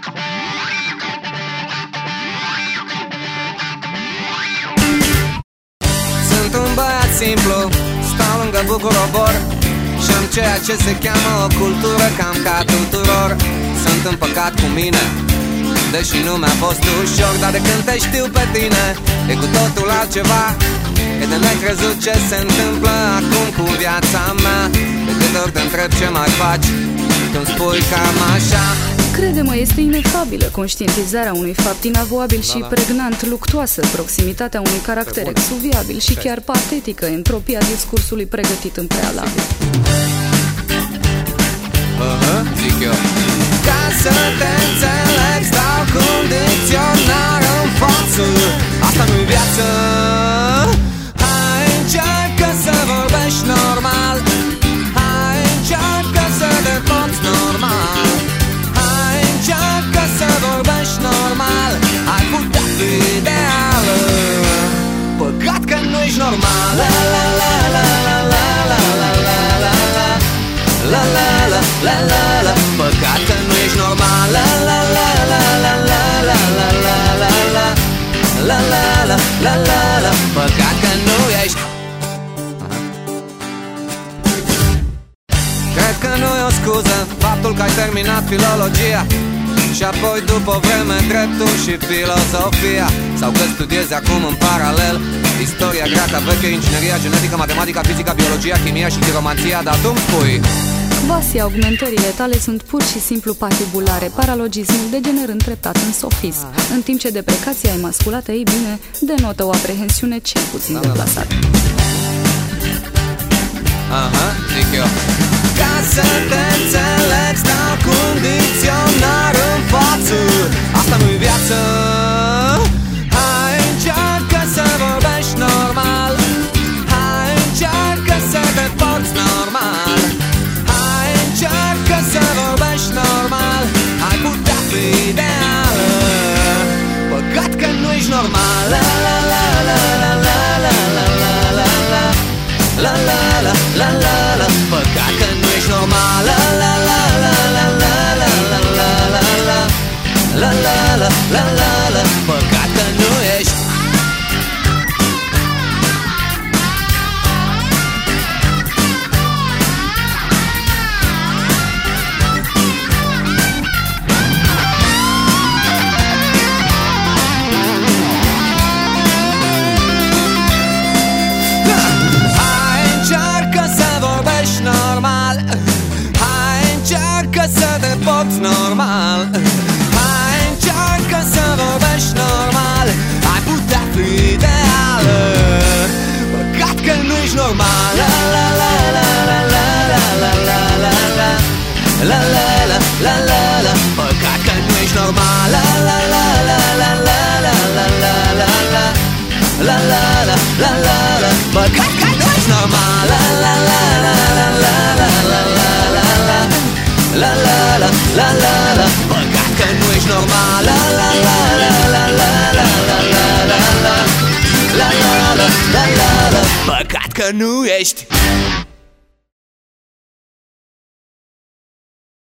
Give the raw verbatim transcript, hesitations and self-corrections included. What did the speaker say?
Sunt un băiat simplu, stau lângă Bucur Obor și-am ceea ce se cheamă o cultură cam ca tuturor. Sunt împăcat cu mine, deși nu mi-a fost ușor, dar de când te știu pe tine e cu totul altceva. E de necrezut ce se întâmplă acum cu viața mea. De câte ori te întreb ce mai faci, tu-mi spui cam așa. Crede-mă, este inefabilă conștientizarea unui fapt inavoabil și da, da. pregnant, luctuoasă, proximitatea unui caracter exuviabil și chiar patetică entropia discursului pregătit în prealabil. Uh-huh, zic eu. Ca să te înțeleg, stau cu un dicționar în față. Asta nu-i viață. Hai, încearcă să vorbești normal. Hai, încearcă să te porți normal. Hai, încearcă să vorbești normal. Ai putea fi ideal. Păcat că nu ești normal. La la la la la la la la la la la la la la la la la. Păcat că nu ești normal. La la la la la la la la la la la la la la la la la. Păcat că nu ești. Cred că nu e o scuză faptul că ai terminat filologia și apoi după o vreme dreptul și filozofia, sau că studiezi acum în paralel istoria greacă veche, ingineria genetică, matematica, fizica, biologia, chimia și chiromanția. Dar tu-mi spui Quasi augmentările tale sunt pur și simplu patibulare, paralogismul degenerând treptat în sofism, în timp ce deprecația emasculată, ei bine, denotă o aprehensiune cel puțin deplasată. Aha, zic eu. Ca să te înțeleg, stau cu un dicționar în față. Asta nu-i viață. Hai, încearcă să vorbești normal. Hai, încearcă să te porți normal. Hai, încearcă să vorbești normal. Ai putea fi ideal. Păcat că nu ești normal. La la la la la la la la la la la la la la la la la. Păcat că nu ești normal. La la la la la la la la la la la la la la la la la. Păcat că nu ești. Normal. Hai, încearcă să te porți normal. Hai, încearcă să vorbești normal. Ai putea fi ideal. Păcat că nu ești normal. La la la la la la la la la la la la la la la la la. Păcat că nu ești normal. La la la la la la la la la la la la la la la la la. Păcat că nu ești normal. La la la la la la la la la la la la la la la la la. Păcat că nu ești normal. La la la la la la la la la la la la la la la la. Păcat că nu ești.